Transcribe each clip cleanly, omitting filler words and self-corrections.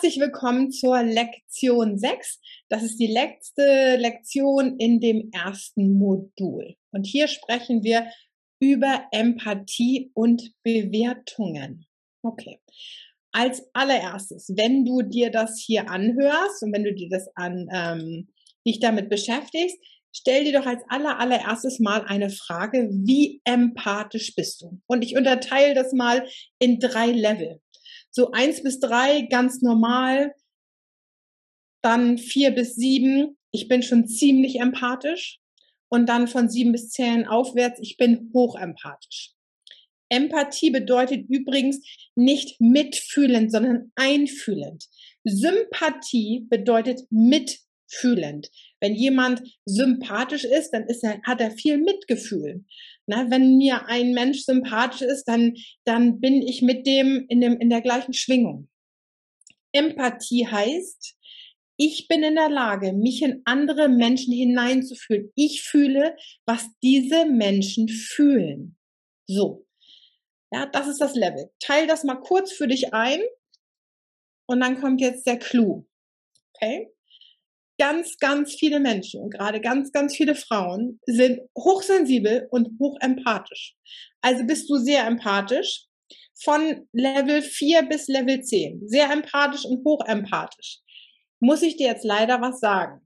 Herzlich willkommen zur Lektion 6. Das ist die letzte Lektion in dem ersten Modul. Und hier sprechen wir über Empathie und Bewertungen. Okay. Als allererstes, wenn du dir das hier anhörst und wenn du dir dich damit beschäftigst, stell dir doch als allererstes mal eine Frage: Wie empathisch bist du? Und ich unterteile das mal in 3 Level. So 1 bis 3 ganz normal, dann 4 bis 7, ich bin schon ziemlich empathisch, und dann von 7 bis 10 aufwärts, ich bin hochempathisch. Empathie bedeutet übrigens nicht mitfühlend, sondern einfühlend. Sympathie bedeutet mitfühlend. Wenn jemand sympathisch ist, dann hat er viel Mitgefühl. Na, wenn mir ein Mensch sympathisch ist, dann bin ich mit dem in der gleichen Schwingung. Empathie heißt, ich bin in der Lage, mich in andere Menschen hineinzufühlen. Ich fühle, was diese Menschen fühlen. So. Ja, das ist das Level. Teil das mal kurz für dich ein und dann kommt jetzt der Clou. Okay? Ganz, ganz viele Menschen und gerade ganz, ganz viele Frauen sind hochsensibel und hochempathisch. Also bist du sehr empathisch, von Level 4 bis Level 10. Sehr empathisch und hochempathisch. Muss ich dir jetzt leider was sagen?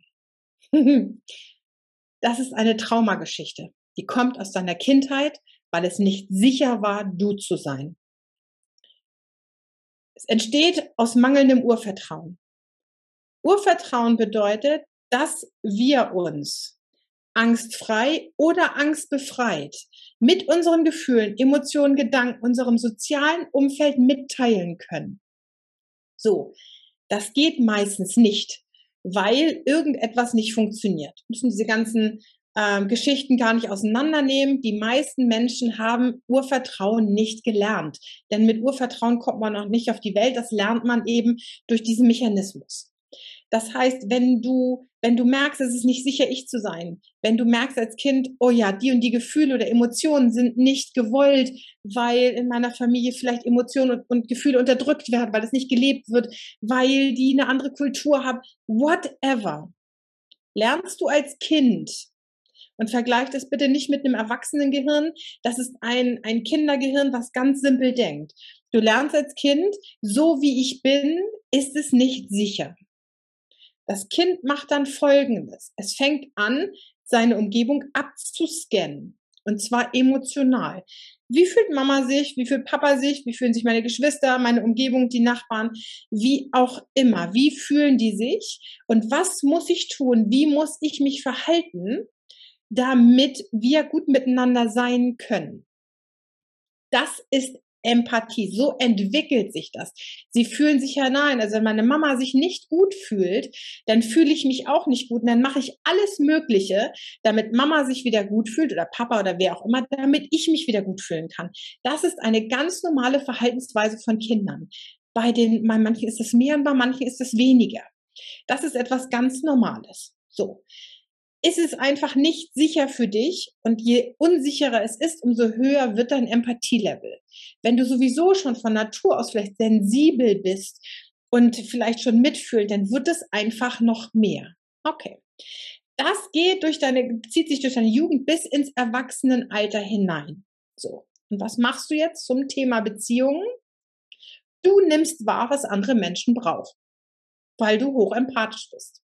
Das ist eine Traumageschichte. Die kommt aus deiner Kindheit, weil es nicht sicher war, du zu sein. Es entsteht aus mangelndem Urvertrauen. Urvertrauen bedeutet, dass wir uns angstfrei oder angstbefreit mit unseren Gefühlen, Emotionen, Gedanken, unserem sozialen Umfeld mitteilen können. So, das geht meistens nicht, weil irgendetwas nicht funktioniert. Wir müssen diese ganzen Geschichten gar nicht auseinandernehmen. Die meisten Menschen haben Urvertrauen nicht gelernt. Denn mit Urvertrauen kommt man noch nicht auf die Welt. Das lernt man eben durch diesen Mechanismus. Das heißt, wenn du merkst, es ist nicht sicher, ich zu sein, wenn du merkst als Kind, oh ja, die und die Gefühle oder Emotionen sind nicht gewollt, weil in meiner Familie vielleicht Emotionen und Gefühle unterdrückt werden, weil es nicht gelebt wird, weil die eine andere Kultur haben, whatever, lernst du als Kind. Und vergleich das bitte nicht mit einem Erwachsenengehirn. Das ist ein Kindergehirn, was ganz simpel denkt. Du lernst als Kind, so wie ich bin, ist es nicht sicher. Das Kind macht dann Folgendes. Es fängt an, seine Umgebung abzuscannen. Und zwar emotional. Wie fühlt Mama sich? Wie fühlt Papa sich? Wie fühlen sich meine Geschwister, meine Umgebung, die Nachbarn? Wie auch immer. Wie fühlen die sich? Und was muss ich tun? Wie muss ich mich verhalten, damit wir gut miteinander sein können? Das ist Empathie. So entwickelt sich das. Sie fühlen sich hinein. Also wenn meine Mama sich nicht gut fühlt, dann fühle ich mich auch nicht gut. Und dann mache ich alles Mögliche, damit Mama sich wieder gut fühlt oder Papa oder wer auch immer, damit ich mich wieder gut fühlen kann. Das ist eine ganz normale Verhaltensweise von Kindern. Bei manchen ist es mehr und bei manchen ist es weniger. Das ist etwas ganz Normales. So. Ist es einfach nicht sicher für dich, und je unsicherer es ist, umso höher wird dein Empathielevel. Wenn du sowieso schon von Natur aus vielleicht sensibel bist und vielleicht schon mitfühlst, dann wird es einfach noch mehr. Okay. Das zieht sich durch deine Jugend bis ins Erwachsenenalter hinein. So. Und was machst du jetzt zum Thema Beziehungen? Du nimmst wahr, was andere Menschen brauchen, weil du hochempathisch bist.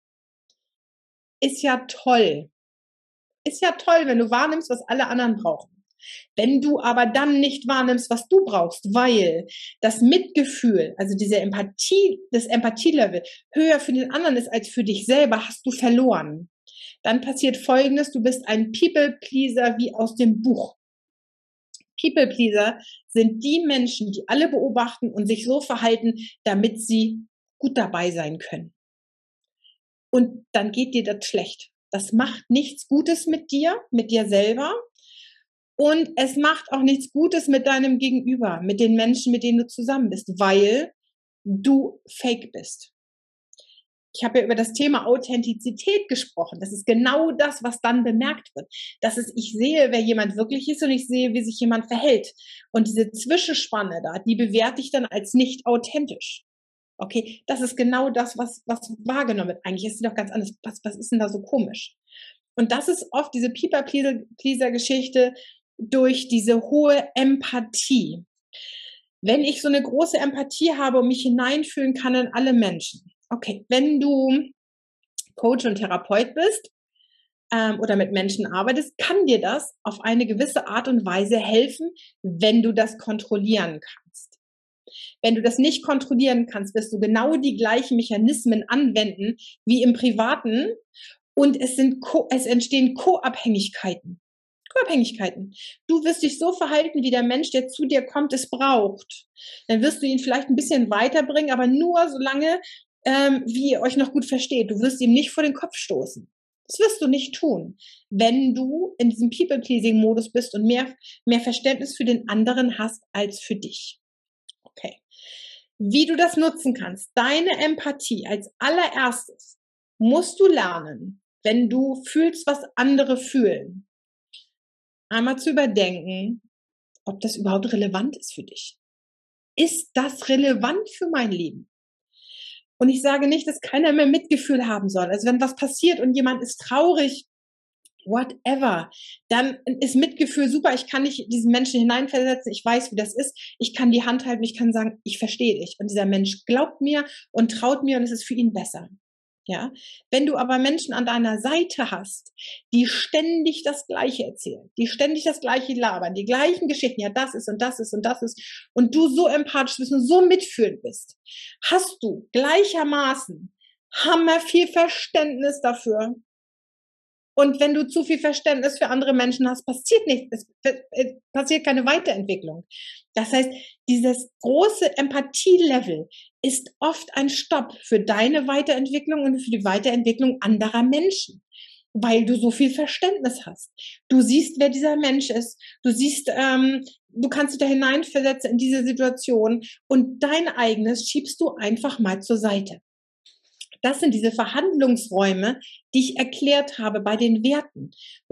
Ist ja toll. Ist ja toll, wenn du wahrnimmst, was alle anderen brauchen. Wenn du aber dann nicht wahrnimmst, was du brauchst, weil das Mitgefühl, also diese Empathie, das Empathielevel höher für den anderen ist als für dich selber, hast du verloren. Dann passiert Folgendes: Du bist ein People-Pleaser wie aus dem Buch. People-Pleaser sind die Menschen, die alle beobachten und sich so verhalten, damit sie gut dabei sein können. Und dann geht dir das schlecht. Das macht nichts Gutes mit dir selber. Und es macht auch nichts Gutes mit deinem Gegenüber, mit den Menschen, mit denen du zusammen bist, weil du fake bist. Ich habe ja über das Thema Authentizität gesprochen. Das ist genau das, was dann bemerkt wird. Ich sehe, wer jemand wirklich ist, und ich sehe, wie sich jemand verhält. Und diese Zwischenspanne da, die bewerte ich dann als nicht authentisch. Okay, das ist genau das, was wahrgenommen wird. Eigentlich ist sie doch ganz anders. Was ist denn da so komisch? Und das ist oft diese People-Pleaser-Geschichte durch diese hohe Empathie. Wenn ich so eine große Empathie habe und mich hineinfühlen kann in alle Menschen. Okay, wenn du Coach und Therapeut bist, oder mit Menschen arbeitest, kann dir das auf eine gewisse Art und Weise helfen, wenn du das kontrollieren kannst. Wenn du das nicht kontrollieren kannst, wirst du genau die gleichen Mechanismen anwenden wie im Privaten und es entstehen Co-Abhängigkeiten. Co-Abhängigkeiten. Du wirst dich so verhalten, wie der Mensch, der zu dir kommt, es braucht. Dann wirst du ihn vielleicht ein bisschen weiterbringen, aber nur solange, wie ihr euch noch gut versteht. Du wirst ihm nicht vor den Kopf stoßen. Das wirst du nicht tun, wenn du in diesem People-Pleasing-Modus bist und mehr Verständnis für den anderen hast als für dich. Okay. Wie du das nutzen kannst, deine Empathie als allererstes musst du lernen, wenn du fühlst, was andere fühlen, einmal zu überdenken, ob das überhaupt relevant ist für dich. Ist das relevant für mein Leben? Und ich sage nicht, dass keiner mehr Mitgefühl haben soll. Also wenn was passiert und jemand ist traurig, whatever, dann ist Mitgefühl super. Ich kann nicht diesen Menschen hineinversetzen. Ich weiß, wie das ist. Ich kann die Hand halten. Ich kann sagen, ich verstehe dich. Und dieser Mensch glaubt mir und traut mir und es ist für ihn besser. Ja, wenn du aber Menschen an deiner Seite hast, die ständig das Gleiche erzählen, die ständig das Gleiche labern, die gleichen Geschichten, ja, das ist und das ist und das ist, und du so empathisch bist und so mitfühlend bist, hast du gleichermaßen hammer viel Verständnis dafür. Und wenn du zu viel Verständnis für andere Menschen hast, passiert nichts. Es passiert keine Weiterentwicklung. Das heißt, dieses große Empathielevel ist oft ein Stopp für deine Weiterentwicklung und für die Weiterentwicklung anderer Menschen, weil du so viel Verständnis hast. Du siehst, wer dieser Mensch ist. Du siehst, du kannst dich da hineinversetzen in diese Situation und dein eigenes schiebst du einfach mal zur Seite. Das sind diese Verhandlungsräume, die ich erklärt habe bei den Werten.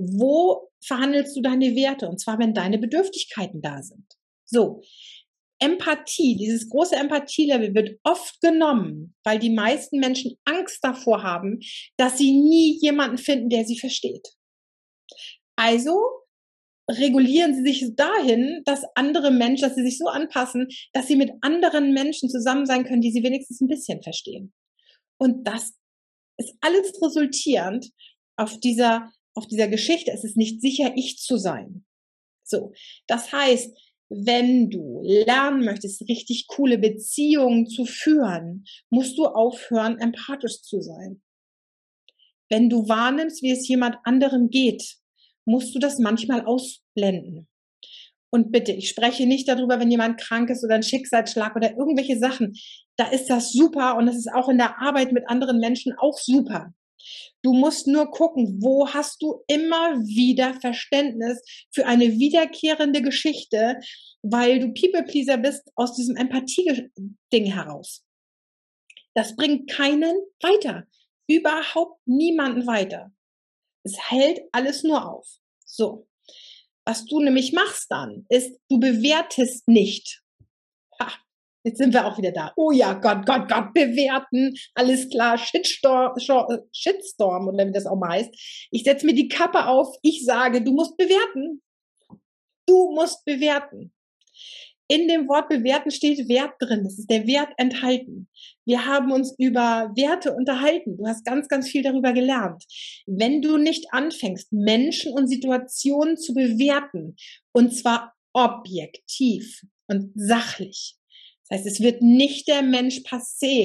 Wo verhandelst du deine Werte? Und zwar, wenn deine Bedürftigkeiten da sind. So. Empathie, dieses große Empathielevel wird oft genommen, weil die meisten Menschen Angst davor haben, dass sie nie jemanden finden, der sie versteht. Also regulieren sie sich dahin, dass andere Menschen, dass sie sich so anpassen, dass sie mit anderen Menschen zusammen sein können, die sie wenigstens ein bisschen verstehen. Und das ist alles resultierend auf dieser Geschichte. Es ist nicht sicher, ich zu sein. So. Das heißt, wenn du lernen möchtest, richtig coole Beziehungen zu führen, musst du aufhören, empathisch zu sein. Wenn du wahrnimmst, wie es jemand anderem geht, musst du das manchmal ausblenden. Und bitte, ich spreche nicht darüber, wenn jemand krank ist oder ein Schicksalsschlag oder irgendwelche Sachen. Da ist das super und das ist auch in der Arbeit mit anderen Menschen auch super. Du musst nur gucken, wo hast du immer wieder Verständnis für eine wiederkehrende Geschichte, weil du People-Pleaser bist aus diesem Empathie-Ding heraus. Das bringt keinen weiter. Überhaupt niemanden weiter. Es hält alles nur auf. So. Was du nämlich machst dann, ist, du bewertest nicht. Ha, jetzt sind wir auch wieder da. Oh ja, Gott, bewerten. Alles klar, Shitstorm oder wie das auch mal heißt. Ich setze mir die Kappe auf. Ich sage, du musst bewerten. Du musst bewerten. In dem Wort bewerten steht Wert drin. Das ist der Wert enthalten. Wir haben uns über Werte unterhalten. Du hast ganz, ganz viel darüber gelernt. Wenn du nicht anfängst, Menschen und Situationen zu bewerten, und zwar objektiv und sachlich. Das heißt, es wird nicht der Mensch per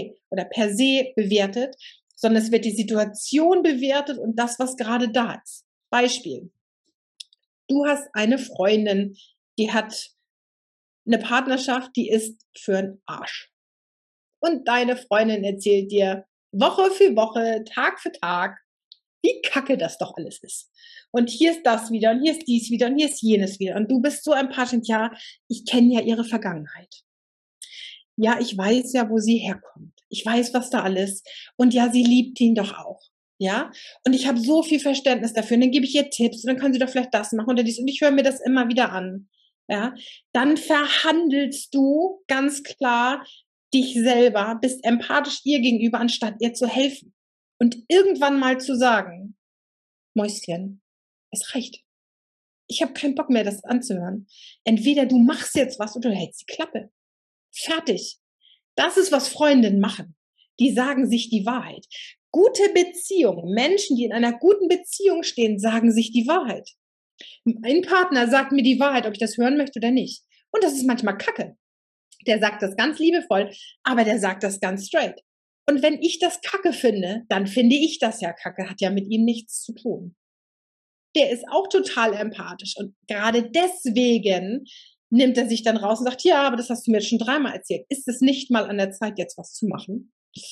se bewertet, sondern es wird die Situation bewertet und das, was gerade da ist. Beispiel. Du hast eine Freundin, die hat eine Partnerschaft, die ist für 'n Arsch. Und deine Freundin erzählt dir Woche für Woche, Tag für Tag, wie kacke das doch alles ist. Und hier ist das wieder und hier ist dies wieder und hier ist jenes wieder. Und du bist so empathisch, ja, ich kenne ja ihre Vergangenheit. Ja, ich weiß ja, wo sie herkommt. Ich weiß, was da alles. Und ja, sie liebt ihn doch auch. Ja, und ich habe so viel Verständnis dafür. Und dann gebe ich ihr Tipps und dann kann sie doch vielleicht das machen oder dies. Und ich höre mir das immer wieder an. Ja, dann verhandelst du ganz klar dich selber, bist empathisch ihr gegenüber, anstatt ihr zu helfen. Und irgendwann mal zu sagen, Mäuschen, es reicht. Ich habe keinen Bock mehr, das anzuhören. Entweder du machst jetzt was oder du hältst die Klappe. Fertig. Das ist, was Freundinnen machen. Die sagen sich die Wahrheit. Gute Beziehungen, Menschen, die in einer guten Beziehung stehen, sagen sich die Wahrheit. Mein Partner sagt mir die Wahrheit, ob ich das hören möchte oder nicht. Und das ist manchmal Kacke. Der sagt das ganz liebevoll, aber der sagt das ganz straight. Und wenn ich das Kacke finde, dann finde ich das ja Kacke, hat ja mit ihm nichts zu tun. Der ist auch total empathisch und gerade deswegen nimmt er sich dann raus und sagt, ja, aber das hast du mir jetzt schon dreimal erzählt. Ist es nicht mal an der Zeit, jetzt was zu machen?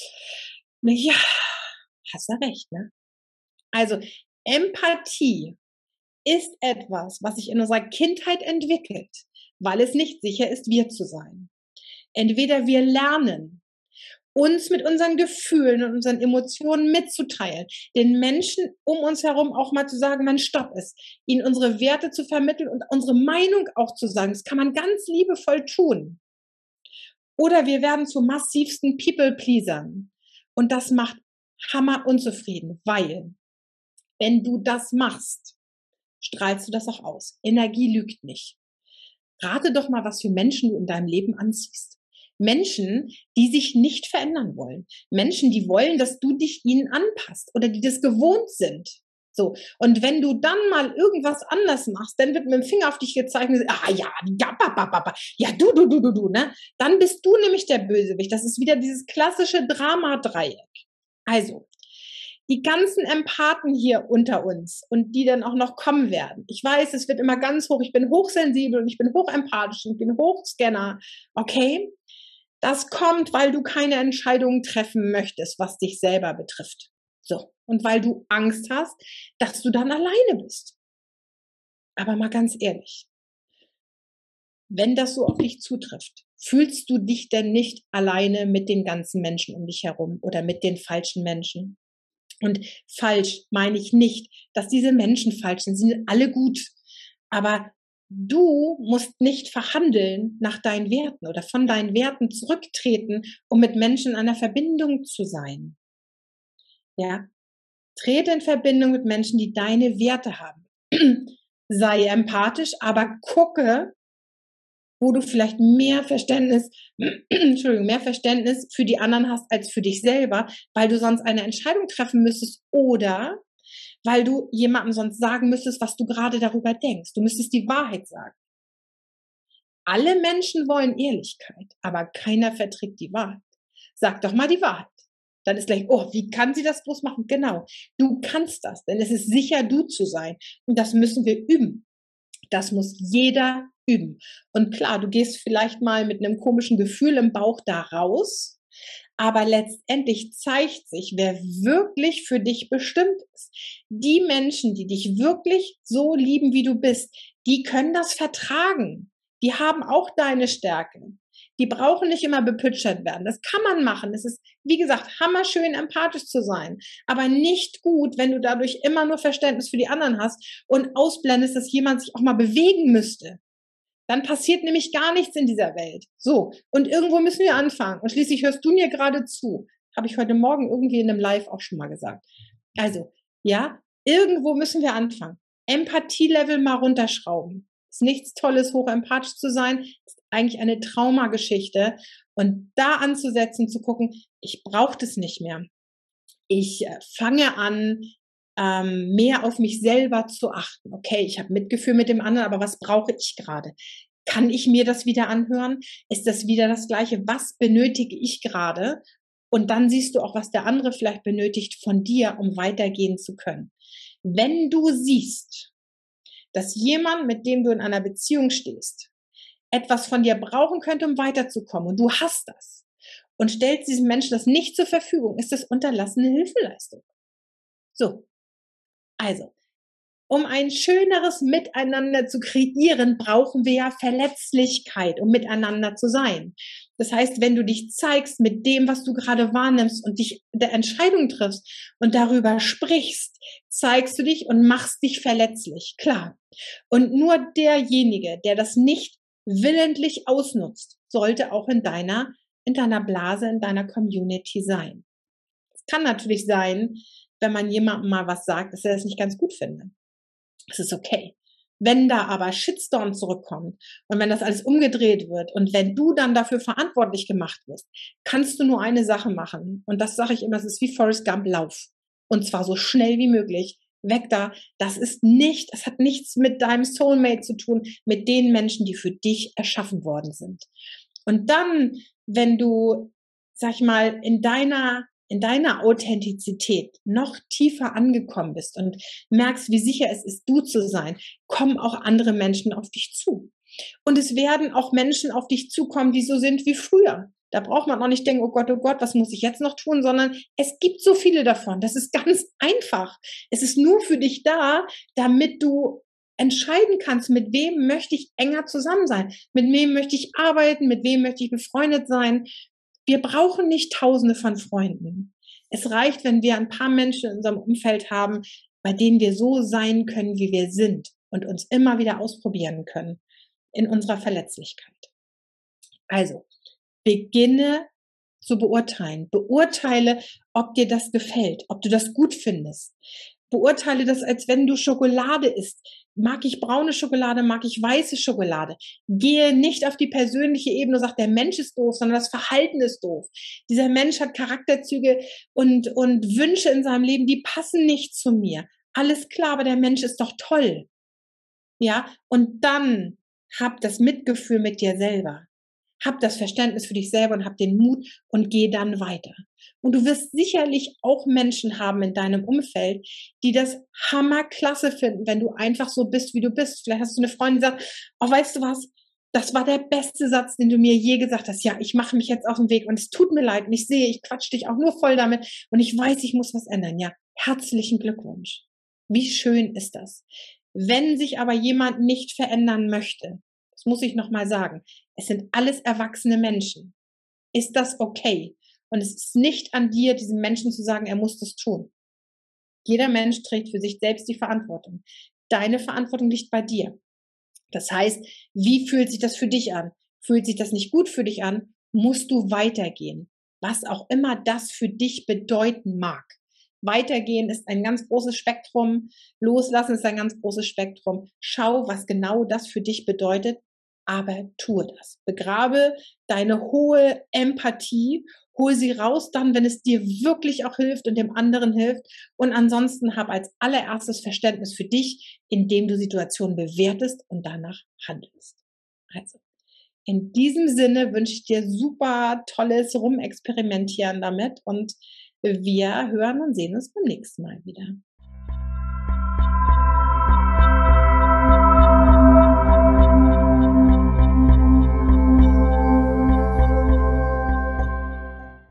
Ja, hast du recht, ne? Also Empathie ist etwas, was sich in unserer Kindheit entwickelt, weil es nicht sicher ist, wir zu sein. Entweder wir lernen, uns mit unseren Gefühlen und unseren Emotionen mitzuteilen, den Menschen um uns herum auch mal zu sagen, man stopp es, ihnen unsere Werte zu vermitteln und unsere Meinung auch zu sagen. Das kann man ganz liebevoll tun. Oder wir werden zu massivsten People-Pleasern. Und das macht hammer unzufrieden, weil wenn du das machst, strahlst du das auch aus. Energie lügt nicht. Rate doch mal, was für Menschen du in deinem Leben anziehst. Menschen, die sich nicht verändern wollen. Menschen, die wollen, dass du dich ihnen anpasst oder die das gewohnt sind. So. Und wenn du dann mal irgendwas anders machst, dann wird mit dem Finger auf dich gezeigt und gesagt, ja, du, ne? Dann bist du nämlich der Bösewicht. Das ist wieder dieses klassische Drama-Dreieck. Also, die ganzen Empathen hier unter uns und die dann auch noch kommen werden. Ich weiß, es wird immer ganz hoch. Ich bin hochsensibel und ich bin hochempathisch und ich bin Hochscanner. Okay? Das kommt, weil du keine Entscheidungen treffen möchtest, was dich selber betrifft. So. Und weil du Angst hast, dass du dann alleine bist. Aber mal ganz ehrlich. Wenn das so auf dich zutrifft, fühlst du dich denn nicht alleine mit den ganzen Menschen um dich herum oder mit den falschen Menschen? Und falsch meine ich nicht, dass diese Menschen falsch sind. Sie sind alle gut. Aber du musst nicht verhandeln nach deinen Werten oder von deinen Werten zurücktreten, um mit Menschen in einer Verbindung zu sein. Ja? Trete in Verbindung mit Menschen, die deine Werte haben. Sei empathisch, aber gucke, wo du vielleicht mehr Verständnis, mehr Verständnis für die anderen hast als für dich selber, weil du sonst eine Entscheidung treffen müsstest oder weil du jemandem sonst sagen müsstest, was du gerade darüber denkst. Du müsstest die Wahrheit sagen. Alle Menschen wollen Ehrlichkeit, aber keiner verträgt die Wahrheit. Sag doch mal die Wahrheit. Dann ist gleich, oh, wie kann sie das bloß machen? Genau, du kannst das, denn es ist sicher, du zu sein. Und das müssen wir üben. Das muss jeder üben. Und klar, du gehst vielleicht mal mit einem komischen Gefühl im Bauch da raus, aber letztendlich zeigt sich, wer wirklich für dich bestimmt ist. Die Menschen, die dich wirklich so lieben, wie du bist, die können das vertragen. Die haben auch deine Stärken. Die brauchen nicht immer bepütschert werden. Das kann man machen. Es ist, wie gesagt, hammerschön, empathisch zu sein. Aber nicht gut, wenn du dadurch immer nur Verständnis für die anderen hast und ausblendest, dass jemand sich auch mal bewegen müsste. Dann passiert nämlich gar nichts in dieser Welt. So, und irgendwo müssen wir anfangen. Und schließlich hörst du mir gerade zu. Habe ich heute Morgen irgendwie in einem Live auch schon mal gesagt. Also, ja, irgendwo müssen wir anfangen. Empathie-Level mal runterschrauben. Ist nichts Tolles, hochempathisch zu sein. Ist eigentlich eine Traumageschichte. Und da anzusetzen, zu gucken, ich brauche das nicht mehr. Ich fange an, mehr auf mich selber zu achten. Okay, ich habe Mitgefühl mit dem anderen, aber was brauche ich gerade? Kann ich mir das wieder anhören? Ist das wieder das Gleiche? Was benötige ich gerade? Und dann siehst du auch, was der andere vielleicht benötigt von dir, um weitergehen zu können. Wenn du siehst, dass jemand, mit dem du in einer Beziehung stehst, etwas von dir brauchen könnte, um weiterzukommen, und du hast das, und stellst diesem Menschen das nicht zur Verfügung, ist das unterlassene Hilfeleistung. So. Also, um ein schöneres Miteinander zu kreieren, brauchen wir ja Verletzlichkeit, um miteinander zu sein. Das heißt, wenn du dich zeigst mit dem, was du gerade wahrnimmst und dich der Entscheidung triffst und darüber sprichst, zeigst du dich und machst dich verletzlich, klar. Und nur derjenige, der das nicht willentlich ausnutzt, sollte auch in deiner in deiner Blase, in deiner Community sein. Es kann natürlich sein, wenn man jemandem mal was sagt, dass er das nicht ganz gut findet. Das ist okay. Wenn da aber Shitstorm zurückkommt und wenn das alles umgedreht wird und wenn du dann dafür verantwortlich gemacht wirst, kannst du nur eine Sache machen. Und das sage ich immer, es ist wie Forrest Gump, lauf. Und zwar so schnell wie möglich. Weg da. Das hat nichts mit deinem Soulmate zu tun, mit den Menschen, die für dich erschaffen worden sind. Und dann, wenn du, sag ich mal, in deiner Authentizität noch tiefer angekommen bist und merkst, wie sicher es ist, du zu sein, kommen auch andere Menschen auf dich zu. Und es werden auch Menschen auf dich zukommen, die so sind wie früher. Da braucht man auch nicht denken, oh Gott, was muss ich jetzt noch tun, sondern es gibt so viele davon. Das ist ganz einfach. Es ist nur für dich da, damit du entscheiden kannst, mit wem möchte ich enger zusammen sein, mit wem möchte ich arbeiten, mit wem möchte ich befreundet sein. Wir brauchen nicht Tausende von Freunden. Es reicht, wenn wir ein paar Menschen in unserem Umfeld haben, bei denen wir so sein können, wie wir sind und uns immer wieder ausprobieren können in unserer Verletzlichkeit. Also, beginne zu beurteilen. Beurteile, ob dir das gefällt, ob du das gut findest. Beurteile das, als wenn du Schokolade isst. Mag ich braune Schokolade, mag ich weiße Schokolade? Gehe nicht auf die persönliche Ebene und sag, der Mensch ist doof, sondern das Verhalten ist doof. Dieser Mensch hat Charakterzüge und Wünsche in seinem Leben, die passen nicht zu mir. Alles klar, aber der Mensch ist doch toll. Ja, und dann hab das Mitgefühl mit dir selber. Hab das Verständnis für dich selber und hab den Mut und geh dann weiter. Und du wirst sicherlich auch Menschen haben in deinem Umfeld, die das hammerklasse finden, wenn du einfach so bist, wie du bist. Vielleicht hast du eine Freundin, die sagt, oh, weißt du was? Das war der beste Satz, den du mir je gesagt hast. Ja, ich mache mich jetzt auf den Weg und es tut mir leid und ich sehe, ich quatsch dich auch nur voll damit und ich weiß, ich muss was ändern. Ja, herzlichen Glückwunsch. Wie schön ist das? Wenn sich aber jemand nicht verändern möchte, das muss ich nochmal sagen, es sind alles erwachsene Menschen. Ist das okay? Und es ist nicht an dir, diesem Menschen zu sagen, er muss das tun. Jeder Mensch trägt für sich selbst die Verantwortung. Deine Verantwortung liegt bei dir. Das heißt, wie fühlt sich das für dich an? Fühlt sich das nicht gut für dich an? Musst du weitergehen. Was auch immer das für dich bedeuten mag. Weitergehen ist ein ganz großes Spektrum. Loslassen ist ein ganz großes Spektrum. Schau, was genau das für dich bedeutet, aber tue das. Begrabe deine hohe Empathie, hol sie raus dann, wenn es dir wirklich auch hilft und dem anderen hilft. Und ansonsten hab als allererstes Verständnis für dich, indem du Situationen bewertest und danach handelst. Also, in diesem Sinne wünsche ich dir super tolles Rumexperimentieren damit und wir hören und sehen uns beim nächsten Mal wieder.